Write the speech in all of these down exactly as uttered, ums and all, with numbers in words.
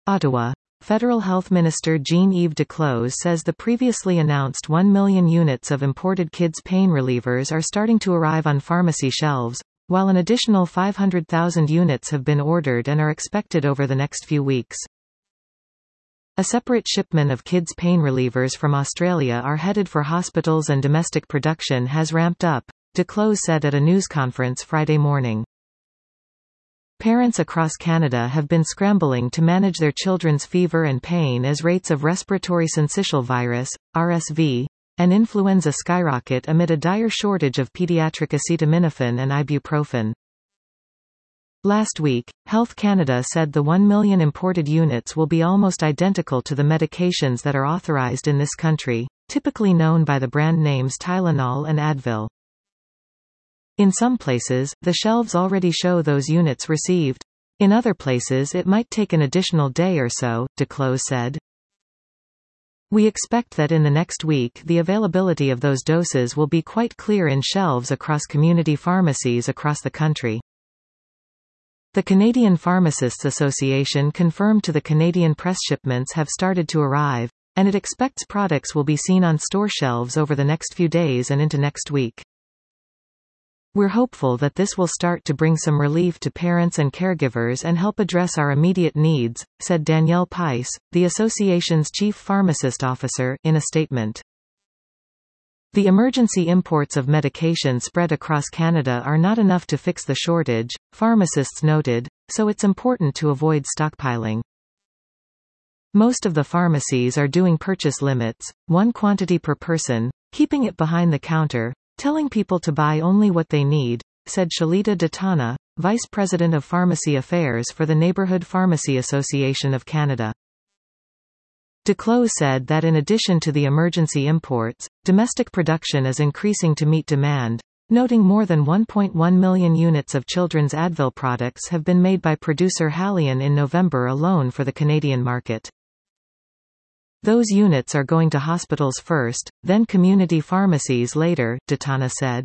Ottawa. Federal Health Minister Jean-Yves Duclos says the previously announced one million units of imported kids' pain relievers are starting to arrive on pharmacy shelves, while an additional five hundred thousand units have been ordered and are expected over the next few weeks. A separate shipment of kids' pain relievers from Australia are headed for hospitals and domestic production has ramped up, Duclos said at a news conference Friday morning. Parents across Canada have been scrambling to manage their children's fever and pain as rates of respiratory syncytial virus, R S V, and influenza skyrocket amid a dire shortage of pediatric acetaminophen and ibuprofen. Last week, Health Canada said the one million imported units will be almost identical to the medications that are authorized in this country, typically known by the brand names Tylenol and Advil. In some places, the shelves already show those units received. In other places it might take an additional day or so, Duclos said. We expect that in the next week the availability of those doses will be quite clear in shelves across community pharmacies across the country. The Canadian Pharmacists Association confirmed to the Canadian Press shipments have started to arrive, and it expects products will be seen on store shelves over the next few days and into next week. We're hopeful that this will start to bring some relief to parents and caregivers and help address our immediate needs, said Danielle Peiss, the association's chief pharmacist officer, in a statement. The emergency imports of medication spread across Canada are not enough to fix the shortage, pharmacists noted, so it's important to avoid stockpiling. Most of the pharmacies are doing purchase limits, one quantity per person, keeping it behind the counter, telling people to buy only what they need, said Shalita Datana, Vice President of Pharmacy Affairs for the Neighbourhood Pharmacy Association of Canada. Duclos said that in addition to the emergency imports, domestic production is increasing to meet demand, noting more than one point one million units of children's Advil products have been made by producer Haleon in November alone for the Canadian market. Those units are going to hospitals first, then community pharmacies later, Datana said.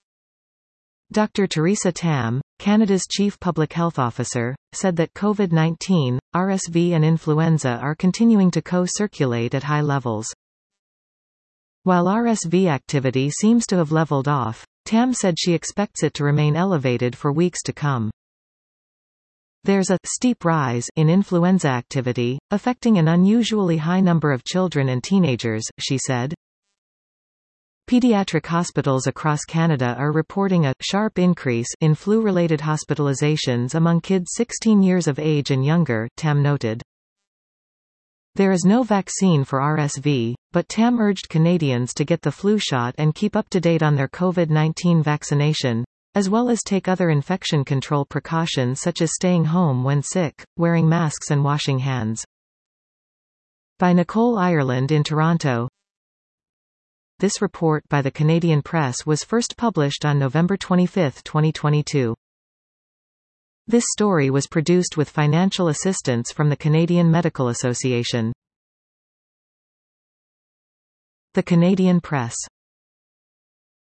Doctor Theresa Tam, Canada's Chief Public Health Officer, said that COVID nineteen, R S V and influenza are continuing to co-circulate at high levels. While R S V activity seems to have leveled off, Tam said she expects it to remain elevated for weeks to come. There's a steep rise in influenza activity, affecting an unusually high number of children and teenagers, she said. Pediatric hospitals across Canada are reporting a sharp increase in flu-related hospitalizations among kids sixteen years of age and younger, Tam noted. There is no vaccine for R S V, but Tam urged Canadians to get the flu shot and keep up to date on their COVID nineteen vaccination, as well as take other infection control precautions such as staying home when sick, wearing masks and washing hands. By Nicole Ireland in Toronto. This report by the Canadian Press was first published on November twenty-fifth, twenty twenty-two. This story was produced with financial assistance from the Canadian Medical Association. The Canadian Press.